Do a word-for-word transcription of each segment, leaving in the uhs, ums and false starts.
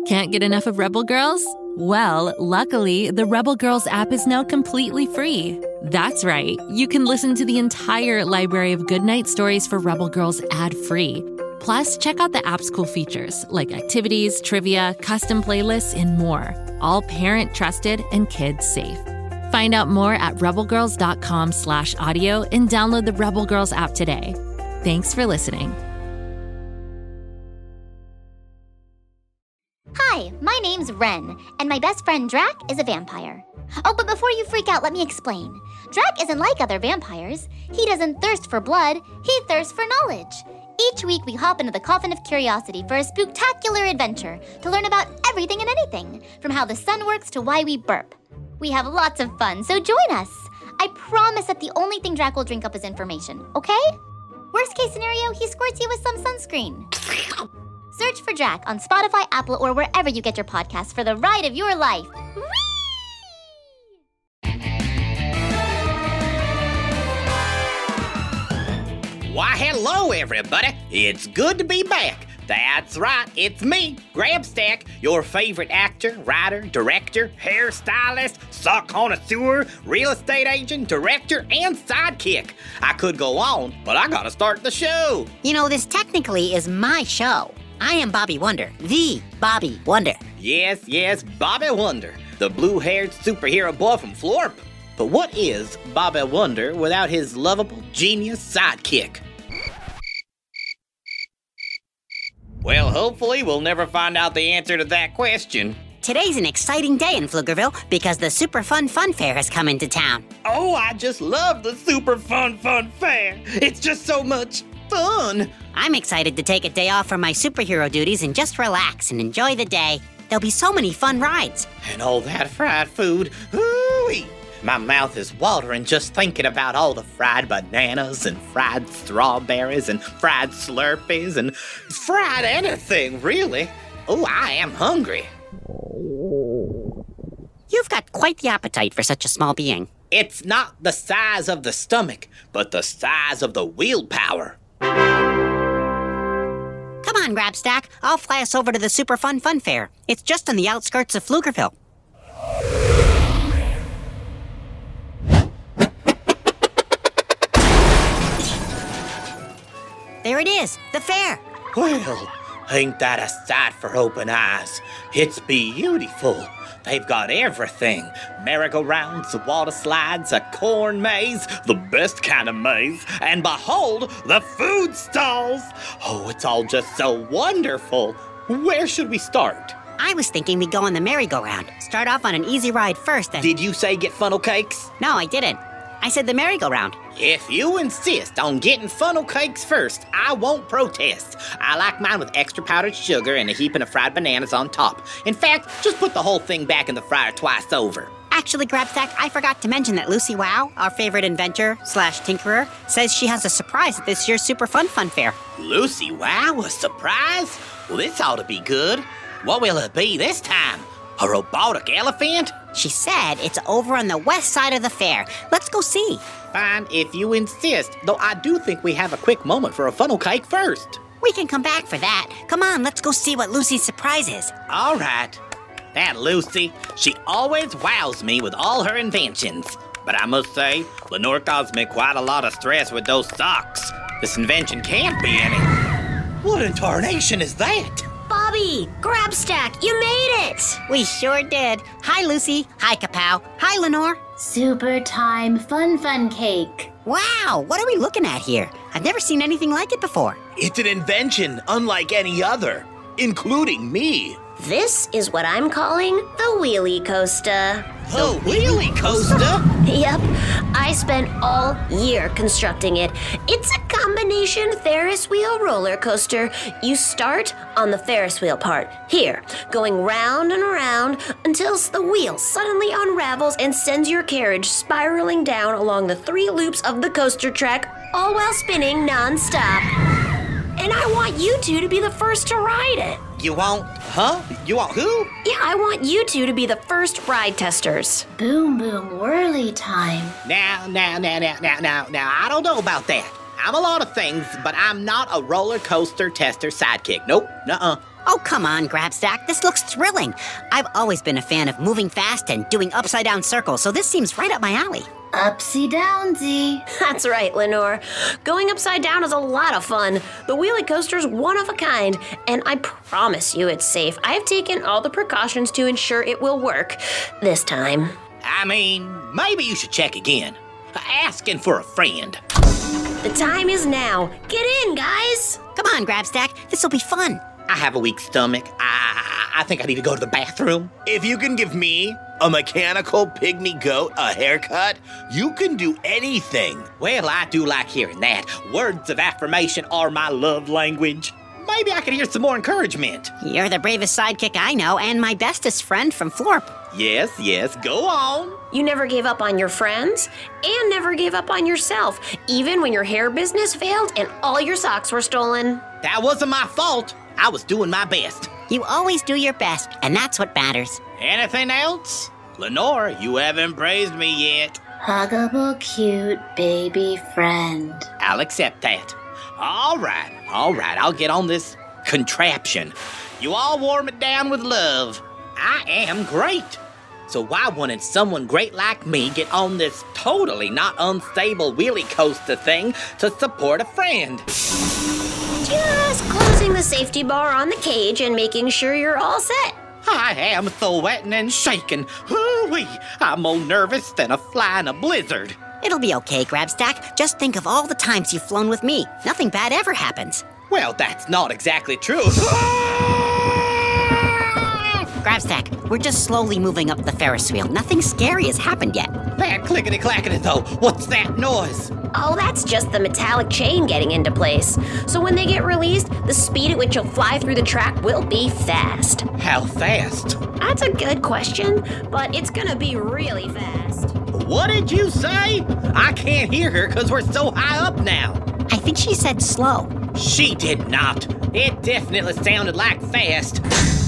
Can't get enough of Rebel Girls? Well, luckily, the Rebel Girls app is now completely free. That's right. You can listen to the entire library of goodnight stories for Rebel Girls ad-free. Plus, check out the app's cool features like activities, trivia, custom playlists, and more. All parent-trusted and kids-safe. Find out more at rebelgirls.com slash audio and download the Rebel Girls app today. Thanks for listening. Hi, my name's Ren, and my best friend Drac is a vampire. Oh, but before you freak out, let me explain. Drac isn't like other vampires. He doesn't thirst for blood, he thirsts for knowledge. Each week, we hop into the Coffin of Curiosity for a spooktacular adventure to learn about everything and anything, from how the sun works to why we burp. We have lots of fun, so join us. I promise that the only thing Drac will drink up is information, okay? Worst case scenario, he squirts you with some sunscreen. Search for Drac on Spotify, Apple, or wherever you get your podcasts for the ride of your life. Whee! Why, hello, everybody. It's good to be back. That's right, it's me, Grabstack, your favorite actor, writer, director, hairstylist, sock connoisseur, real estate agent, director, and sidekick. I could go on, but I gotta start the show. You know, this technically is my show. I am Bobby Wonder, the Bobby Wonder. Yes, yes, Bobby Wonder, the blue-haired superhero boy from Florp. But what is Bobby Wonder without his lovable genius sidekick? Well, hopefully we'll never find out the answer to that question. Today's an exciting day in Pflugerville because the Super Fun Fun Fair has come into town. Oh, I just love the Super Fun Fun Fair. It's just so much fun. I'm excited to take a day off from my superhero duties and just relax and enjoy the day. There'll be so many fun rides. And all that fried food. Ooh-wee. My mouth is watering just thinking about all the fried bananas and fried strawberries and fried Slurpees and fried anything, really. Oh, I am hungry. You've got quite the appetite for such a small being. It's not the size of the stomach, but the size of the willpower. Come on, Grabstack. I'll fly us over to the Super Fun Fun Fair. It's just on the outskirts of Pflugerville. There it is, the fair. Well, ain't that a sight for open eyes? It's beautiful. They've got everything. Merry-go-rounds, water slides, a corn maze, the best kind of maze, and behold, the food stalls. Oh, it's all just so wonderful. Where should we start? I was thinking we'd go on the merry-go-round. Start off on an easy ride first and... Did you say get funnel cakes? No, I didn't. I said the merry-go-round. If you insist on getting funnel cakes first, I won't protest. I like mine with extra powdered sugar and a heaping of fried bananas on top. In fact, just put the whole thing back in the fryer twice over. Actually, Grabstack, I forgot to mention that Lucy Wow, our favorite inventor slash tinkerer, says she has a surprise at this year's Super Fun Fun Fair. Lucy Wow, a surprise? Well, this ought to be good. What will it be this time? A robotic elephant? She said it's over on the west side of the fair. Let's go see. Fine, if you insist, though I do think we have a quick moment for a funnel cake first. We can come back for that. Come on, let's go see what Lucy's surprise is. All right. That Lucy, she always wows me with all her inventions. But I must say, Lenore caused me quite a lot of stress with those socks. This invention can't be any. What in tarnation is that? Bobby, Grabstack, you made it! We sure did. Hi, Lucy. Hi, Kapow. Hi, Lenore. Super time fun fun cake. Wow, what are we looking at here? I've never seen anything like it before. It's an invention unlike any other, including me. This is what I'm calling the wheelie coaster. The wheelie coaster? Yep, I spent all year constructing it. It's a combination Ferris wheel roller coaster. You start on the Ferris wheel part, here, going round and around until the wheel suddenly unravels and sends your carriage spiraling down along the three loops of the coaster track, all while spinning non-stop. And I want you two to be the first to ride it. You want, huh? You want who? Yeah, I want you two to be the first ride testers. Boom, boom, whirly time. Now, now, now, now, now, now, now, I don't know about that. I'm a lot of things, but I'm not a roller coaster tester sidekick. Nope, nuh-uh. Oh, come on, Grabstack. This looks thrilling. I've always been a fan of moving fast and doing upside-down circles, so this seems right up my alley. Upsy-downsy. That's right, Lenore. Going upside down is a lot of fun. The wheelie coaster's one of a kind, and I promise you it's safe. I've taken all the precautions to ensure it will work this time. I mean, maybe you should check again. Asking for a friend. The time is now. Get in, guys. Come on, Grabstack. This'll be fun. I have a weak stomach. I, I think I need to go to the bathroom. If you can give me, a mechanical pygmy goat, a haircut, you can do anything. Well, I do like hearing that. Words of affirmation are my love language. Maybe I could hear some more encouragement. You're the bravest sidekick I know and my bestest friend from Florp. Yes, yes, go on. You never gave up on your friends and never gave up on yourself, even when your hair business failed and all your socks were stolen. That wasn't my fault. I was doing my best. You always do your best, and that's what matters. Anything else? Lenore, you haven't praised me yet. Huggable, cute baby friend. I'll accept that. All right, all right, I'll get on this contraption. You all warm it down with love. I am great. So why wouldn't someone great like me get on this totally not unstable wheelie coaster thing to support a friend? Just closing the safety bar on the cage and making sure you're all set. I am sweating and shaking. Hoo-wee, I'm more nervous than a fly in a blizzard. It'll be okay, Grabstack. Just think of all the times you've flown with me. Nothing bad ever happens. Well, that's not exactly true. Grabstack, we're just slowly moving up the Ferris wheel. Nothing scary has happened yet. That clickety-clackety, though. What's that noise? Oh, that's just the metallic chain getting into place. So when they get released, the speed at which you'll fly through the track will be fast. How fast? That's a good question, but it's gonna be really fast. What did you say? I can't hear her because we're so high up now. I think she said slow. She did not. It definitely sounded like fast.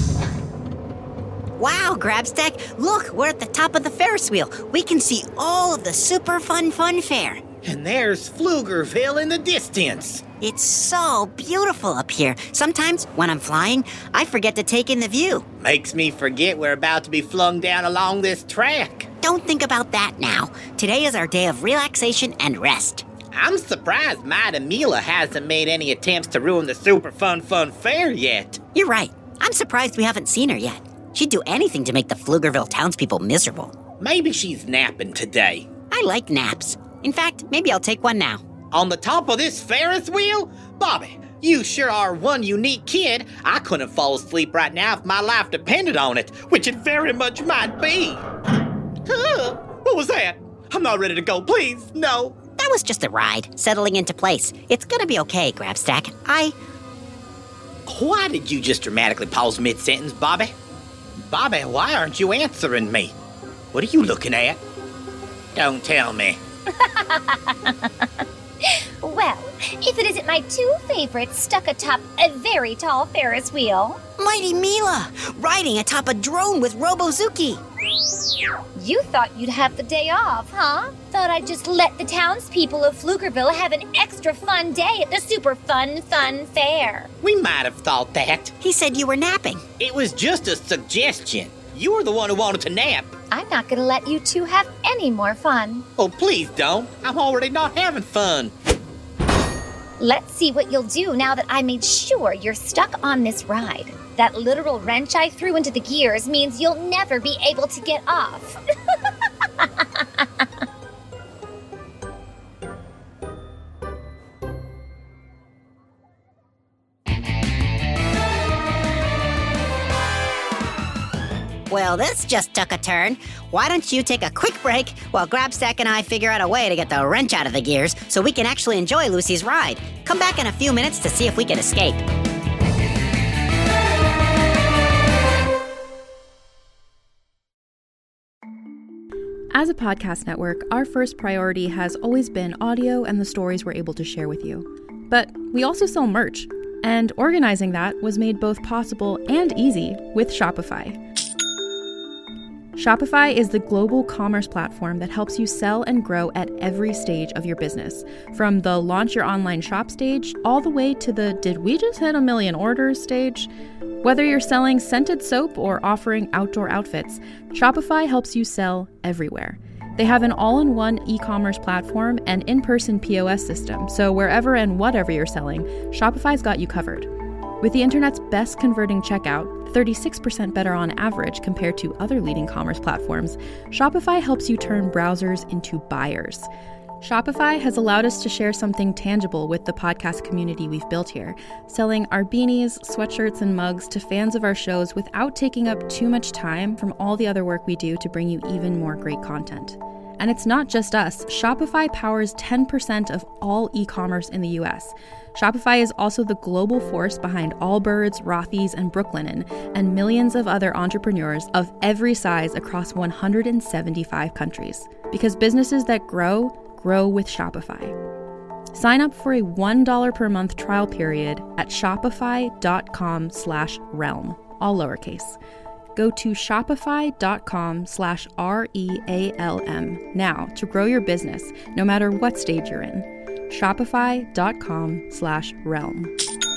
Wow, Grabstack, look, we're at the top of the Ferris wheel. We can see all of the super fun fun fair. And there's Pflugerville in the distance. It's so beautiful up here. Sometimes, when I'm flying, I forget to take in the view. Makes me forget we're about to be flung down along this track. Don't think about that now. Today is our day of relaxation and rest. I'm surprised Mighty Mila hasn't made any attempts to ruin the super fun fun fair yet. You're right. I'm surprised we haven't seen her yet. She'd do anything to make the Pflugerville townspeople miserable. Maybe she's napping today. I like naps. In fact, maybe I'll take one now. On the top of this Ferris wheel? Bobby, you sure are one unique kid. I couldn't fall asleep right now if my life depended on it, which it very much might be. Huh, what was that? I'm not ready to go, please, no. That was just a ride, settling into place. It's gonna be okay, Grabstack. I... Why did you just dramatically pause mid-sentence, Bobby? Bobby, why aren't you answering me? What are you looking at? Don't tell me. Well, if it isn't my two favorites stuck atop a very tall Ferris wheel. Mighty Mila, riding atop a drone with Robozuki. You thought you'd have the day off, huh? Thought I'd just let the townspeople of Pflugerville have an extra fun day at the super fun fun fair. We might have thought that. He said you were napping. It was just a suggestion. You were the one who wanted to nap. I'm not gonna let you two have any more fun. Oh, please don't. I'm already not having fun. Let's see what you'll do now that I made sure you're stuck on this ride. That literal wrench I threw into the gears means you'll never be able to get off. Well, this just took a turn. Why don't you take a quick break while Grabstack and I figure out a way to get the wrench out of the gears so we can actually enjoy Lucy's ride. Come back in a few minutes to see if we can escape. As a podcast network, our first priority has always been audio and the stories we're able to share with you. But we also sell merch, and organizing that was made both possible and easy with Shopify. Shopify is the global commerce platform that helps you sell and grow at every stage of your business, from the launch your online shop stage all the way to the did we just hit a million orders stage. Whether you're selling scented soap or offering outdoor outfits, Shopify helps you sell everywhere. They have an all-in-one e-commerce platform and in-person P O S system, so wherever and whatever you're selling, Shopify's got you covered. With the internet's best converting checkout, thirty-six percent better on average compared to other leading commerce platforms, Shopify helps you turn browsers into buyers. Shopify has allowed us to share something tangible with the podcast community we've built here, selling our beanies, sweatshirts, and mugs to fans of our shows without taking up too much time from all the other work we do to bring you even more great content. And it's not just us. Shopify powers ten percent of all e-commerce in the U S. Shopify is also the global force behind Allbirds, Rothy's, and Brooklinen, and millions of other entrepreneurs of every size across one hundred seventy-five countries. Because businesses that grow, grow with Shopify. Sign up for a one dollar per month trial period at shopify.com slash realm, all lowercase. Go to shopify.com slash R-E-A-L-M now to grow your business, no matter what stage you're in. Shopify.com slash realm.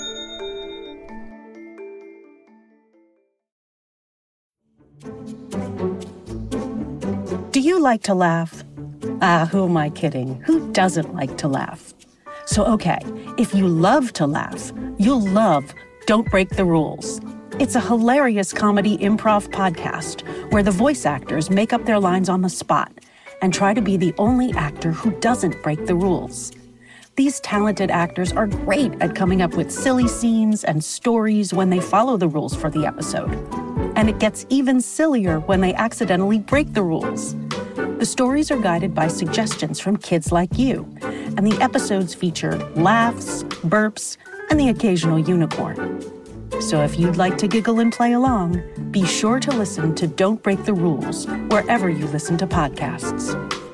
Do you like to laugh? Ah, who am I kidding? Who doesn't like to laugh? So, okay, if you love to laugh, you'll love Don't Break the Rules. It's a hilarious comedy improv podcast where the voice actors make up their lines on the spot and try to be the only actor who doesn't break the rules. These talented actors are great at coming up with silly scenes and stories when they follow the rules for the episode. And it gets even sillier when they accidentally break the rules. The stories are guided by suggestions from kids like you, and the episodes feature laughs, burps, and the occasional unicorn. So if you'd like to giggle and play along, be sure to listen to Don't Break the Rules wherever you listen to podcasts.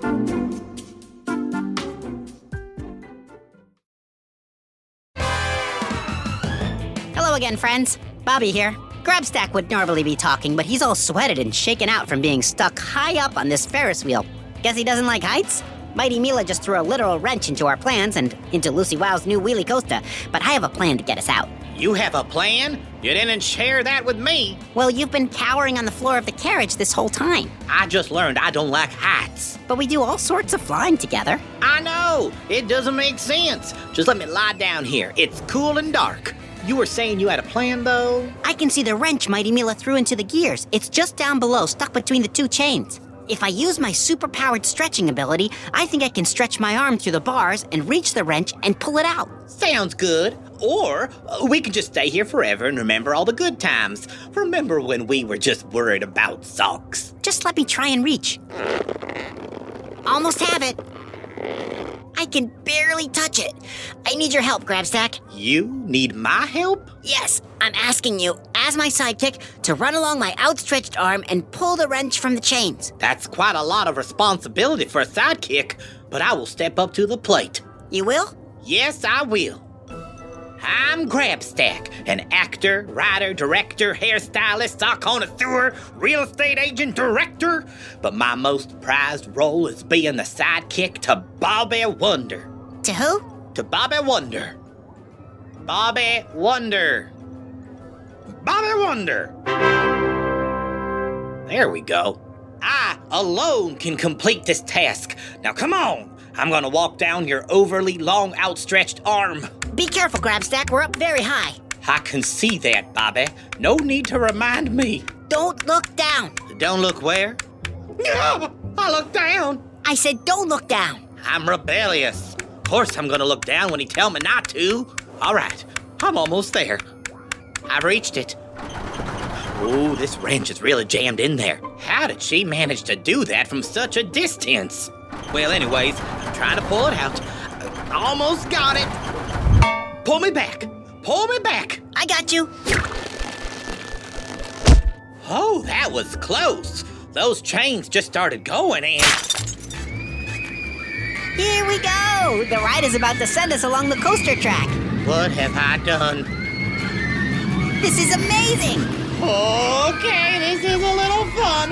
Hello again, friends. Bobby here. Grabstack would normally be talking, but he's all sweated and shaken out from being stuck high up on this Ferris wheel. Guess he doesn't like heights? Mighty Mila just threw a literal wrench into our plans and into Lucy Wow's new Wheelie Coaster, but I have a plan to get us out. You have a plan? You didn't share that with me. Well, you've been cowering on the floor of the carriage this whole time. I just learned I don't like heights. But we do all sorts of flying together. I know. It doesn't make sense. Just let me lie down here. It's cool and dark. You were saying you had a plan, though? I can see the wrench Mighty Mila threw into the gears. It's just down below, stuck between the two chains. If I use my super-powered stretching ability, I think I can stretch my arm through the bars and reach the wrench and pull it out. Sounds good. Or uh, we can just stay here forever and remember all the good times. Remember when we were just worried about socks? Just let me try and reach. Almost have it. I can barely touch it. I need your help, Grabstack. You need my help? Yes, I'm asking you, as my sidekick, to run along my outstretched arm and pull the wrench from the chains. That's quite a lot of responsibility for a sidekick, but I will step up to the plate. You will? Yes, I will. I'm Grabstack, an actor, writer, director, hairstylist, sock connoisseur, real estate agent, director. But my most prized role is being the sidekick to Bobby Wonder. To who? To Bobby Wonder. Bobby Wonder. Bobby Wonder. There we go. I alone can complete this task. Now come on. I'm gonna walk down your overly long outstretched arm. Be careful, Grabstack. We're up very high. I can see that, Bobby. No need to remind me. Don't look down. Don't look where? No, I look down. I said don't look down. I'm rebellious. Of course I'm gonna look down when you tell me not to. All right, I'm almost there. I've reached it. Oh, this wrench is really jammed in there. How did she manage to do that from such a distance? Well, anyways, I'm trying to pull it out. I almost got it. Pull me back. Pull me back. I got you. Oh, that was close. Those chains just started going and... Here we go. The ride is about to send us along the coaster track. What have I done? This is amazing. Okay, this is a little fun.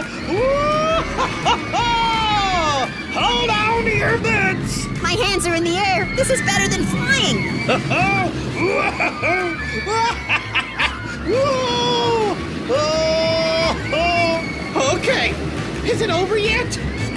Hold on to your butts. My hands are in the air. This is better than flying. Is it over yet?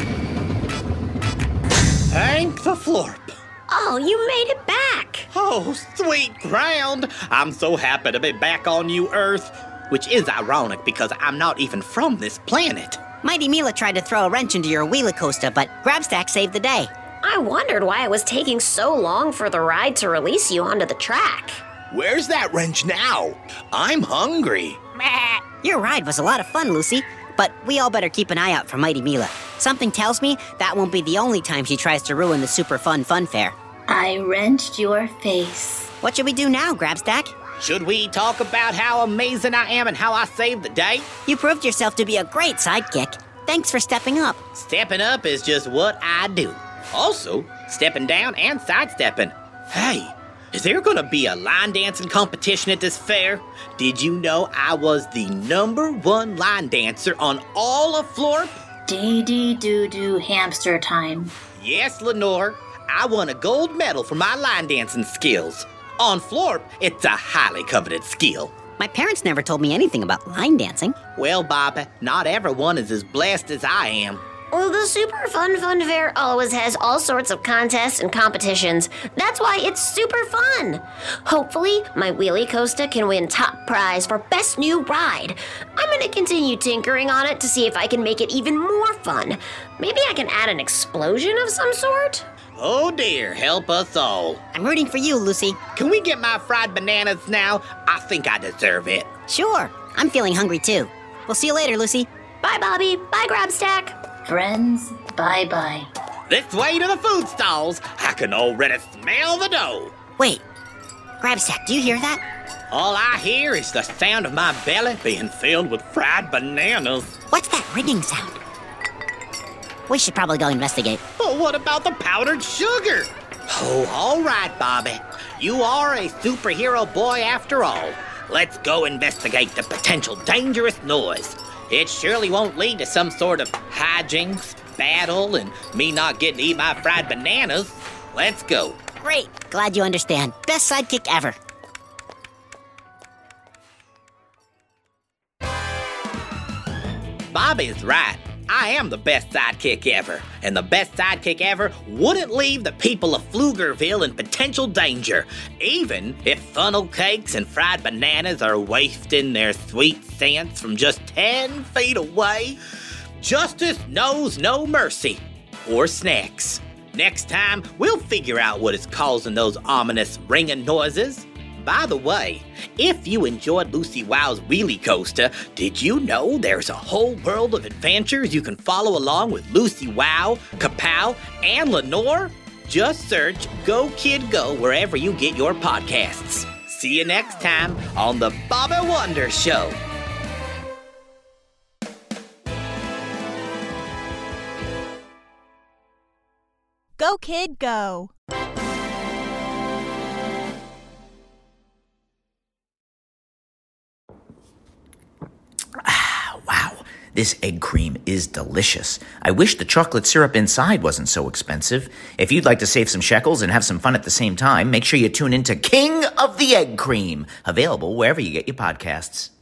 Thank the Florp. Oh, you made it back. Oh, sweet ground. I'm so happy to be back on New Earth. Which is ironic because I'm not even from this planet. Mighty Mila tried to throw a wrench into your wheelie coaster, but Grabstack saved the day. I wondered why it was taking so long for the ride to release you onto the track. Where's that wrench now? I'm hungry. Your ride was a lot of fun, Lucy, but we all better keep an eye out for Mighty Mila. Something tells me that won't be the only time she tries to ruin the super fun fun fair. I wrenched your face. What should we do now, Grabstack? Should we talk about how amazing I am and how I saved the day? You proved yourself to be a great sidekick. Thanks for stepping up. Stepping up is just what I do. Also, stepping down and sidestepping. Hey, is there gonna be a line dancing competition at this fair? Did you know I was the number one line dancer on all of Florp? Dee-dee-doo-doo hamster time. Yes, Lenore. I won a gold medal for my line dancing skills. On Florp, it's a highly coveted skill. My parents never told me anything about line dancing. Well, Bobby, not everyone is as blessed as I am. Well, the Super Fun Fun Fair always has all sorts of contests and competitions. That's why it's super fun. Hopefully, my wheelie coaster can win top prize for best new ride. I'm gonna continue tinkering on it to see if I can make it even more fun. Maybe I can add an explosion of some sort? Oh dear, help us all. I'm rooting for you, Lucy. Can we get my fried bananas now? I think I deserve it. Sure. I'm feeling hungry too. We'll see you later, Lucy. Bye, Bobby. Bye, Grabstack. Friends, bye-bye. This way to the food stalls. I can already smell the dough. Wait. Grabstack, do you hear that? All I hear is the sound of my belly being filled with fried bananas. What's that ringing sound? We should probably go investigate. But what about the powdered sugar? Oh, all right, Bobby. You are a superhero boy after all. Let's go investigate the potential dangerous noise. It surely won't lead to some sort of hijinks, battle, and me not getting to eat my fried bananas. Let's go. Great. Glad you understand. Best sidekick ever. Bobby's right. I am the best sidekick ever, and the best sidekick ever wouldn't leave the people of Pflugerville in potential danger, even if funnel cakes and fried bananas are wafting their sweet scents from just ten feet away. Justice knows no mercy or snacks. Next time, we'll figure out what is causing those ominous ringing noises. By the way, if you enjoyed Lucy Wow's wheelie coaster, did you know there's a whole world of adventures you can follow along with Lucy Wow, Kapow, and Lenore? Just search Go Kid Go wherever you get your podcasts. See you next time on The Bobby Wonder Show. Go Kid Go. Wow, this egg cream is delicious. I wish the chocolate syrup inside wasn't so expensive. If you'd like to save some shekels and have some fun at the same time, make sure you tune in to King of the Egg Cream, available wherever you get your podcasts.